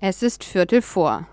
Es ist 15:45.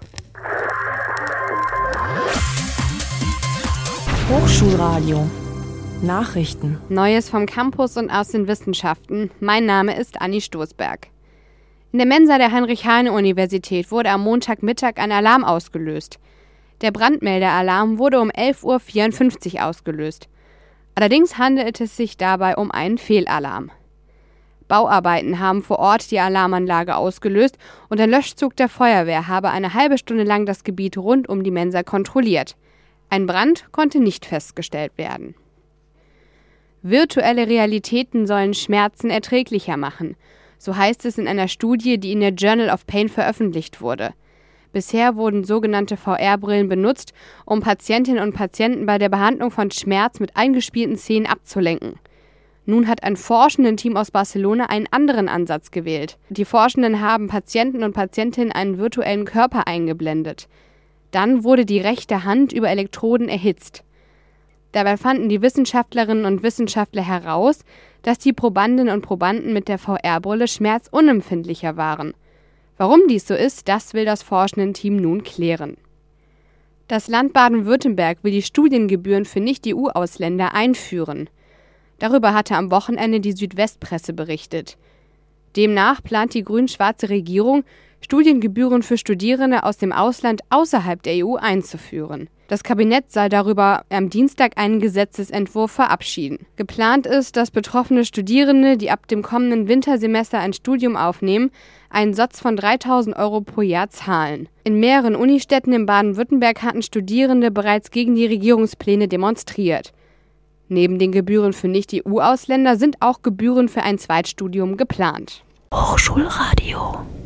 Hochschulradio. Nachrichten. Neues vom Campus und aus den Wissenschaften. Mein Name ist Anni Stoßberg. In der Mensa der Heinrich-Heine-Universität wurde am Montagmittag ein Alarm ausgelöst. Der Brandmelderalarm wurde um 11:54 Uhr ausgelöst. Allerdings handelt es sich dabei um einen Fehlalarm. Bauarbeiten haben vor Ort die Alarmanlage ausgelöst und der Löschzug der Feuerwehr habe eine halbe Stunde lang das Gebiet rund um die Mensa kontrolliert. Ein Brand konnte nicht festgestellt werden. Virtuelle Realitäten sollen Schmerzen erträglicher machen. So heißt es in einer Studie, die in der Journal of Pain veröffentlicht wurde. Bisher wurden sogenannte VR-Brillen benutzt, um Patientinnen und Patienten bei der Behandlung von Schmerz mit eingespielten Szenen abzulenken. Nun hat ein Forschenden-Team aus Barcelona einen anderen Ansatz gewählt. Die Forschenden haben Patienten und Patientinnen einen virtuellen Körper eingeblendet. Dann wurde die rechte Hand über Elektroden erhitzt. Dabei fanden die Wissenschaftlerinnen und Wissenschaftler heraus, dass die Probandinnen und Probanden mit der VR-Brille schmerzunempfindlicher waren. Warum dies so ist, das will das Forschenden-Team nun klären. Das Land Baden-Württemberg will die Studiengebühren für Nicht-EU-Ausländer einführen. Darüber hatte am Wochenende die Südwestpresse berichtet. Demnach plant die grün-schwarze Regierung, Studiengebühren für Studierende aus dem Ausland außerhalb der EU einzuführen. Das Kabinett soll darüber am Dienstag einen Gesetzesentwurf verabschieden. Geplant ist, dass betroffene Studierende, die ab dem kommenden Wintersemester ein Studium aufnehmen, einen Satz von 3.000 € pro Jahr zahlen. In mehreren Unistädten in Baden-Württemberg hatten Studierende bereits gegen die Regierungspläne demonstriert. Neben den Gebühren für Nicht-EU-Ausländer sind auch Gebühren für ein Zweitstudium geplant. Hochschulradio.